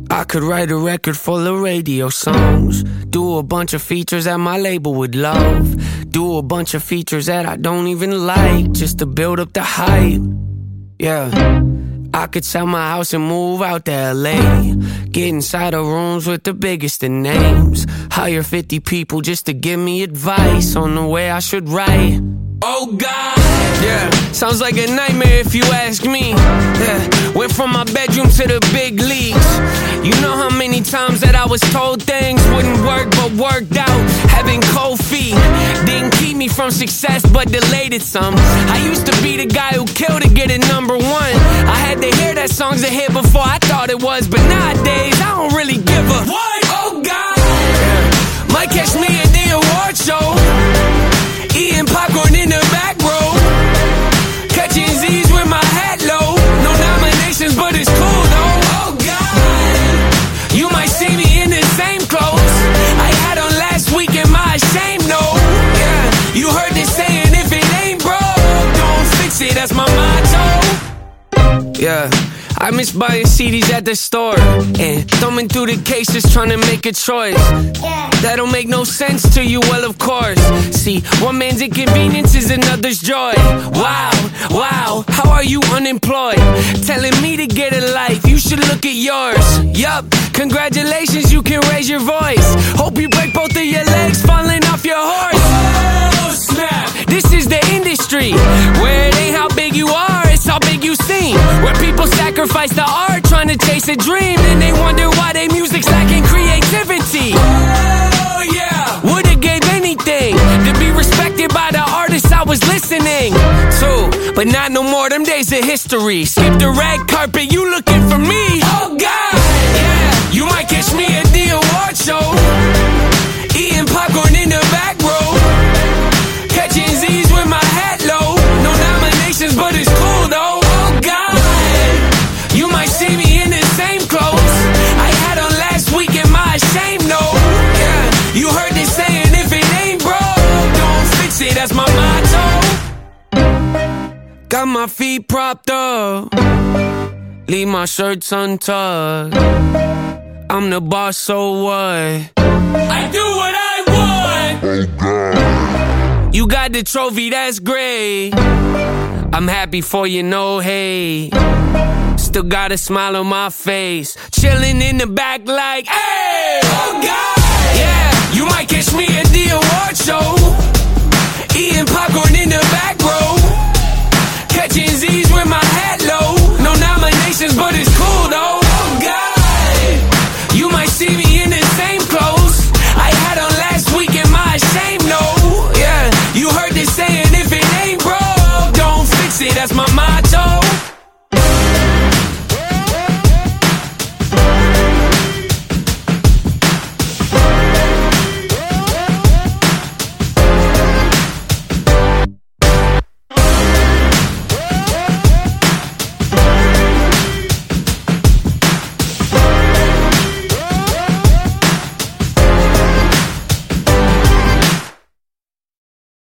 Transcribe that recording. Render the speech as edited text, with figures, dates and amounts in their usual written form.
I could write a record full of radio songs, do a bunch of features that my label would love, do a bunch of features that I don't even like, just to build up the hype. Yeah, I could sell my house and move out to LA, get inside of rooms with the biggest of names, hire 50 people just to give me advice on the way I should write. Oh God, yeah, sounds like a nightmare if you ask me. Yeah, went from my bedroom to the big leagues. You know how many times that I was told things wouldn't work but worked out. Having cold feet didn't keep me from success but delayed it some. I used to be the guy who killed to get it #1. I had to hear that song's a hit before I thought it was, but nowadays I don't really give a what? Oh God, yeah. Might catch me at the award show, eating popcorn in the back row, catching Z's with my hat low. No nominations, but it's cool though. Oh God, you might see me in the same clothes I had on last week. Am I ashamed? No. Yeah, you heard this saying, if it ain't broke, don't fix it. That's my motto. Yeah, I miss buying CDs at the store and thumbing through the cases trying to make a choice. That don't make no sense to you, well of course. See, one man's inconvenience is another's joy. Wow, wow, how are you unemployed? Telling me to get a life, you should look at yours. Yup, congratulations, you can raise your voice. Hope you break both of your legs falling off your horse. Oh snap, this is the industry where it ain't how big you are, it's how big you seem. Where people sacrifice the art trying to chase a dream, and they wonder why their music's lacking creativity. Oh yeah, would've gave anything to be respected by the artists I was listening to, but not no more, them days of history. Skip the red carpet, you looking for me. Oh God, yeah, you might catch me at the award show, eating popcorn in the back row, catching Z's with my hat low. No nominations, but it's cool though. Oh God, you might see me in the same clothes I had on last week. Am I ashamed? No. Yeah, you heard this saying, if it ain't broke, don't fix it. That's my motto. Got my feet propped up, leave my shirts untucked. I'm the boss, so what? I do what I want. Oh God, you got the trophy, that's great. I'm happy for you, no hate. Still got a smile on my face, chilling in the back like, hey! Oh God, yeah, you might catch me at the award show, eating popcorn in the back row, catching Z's with my hat low. No nominations, but it's cool though.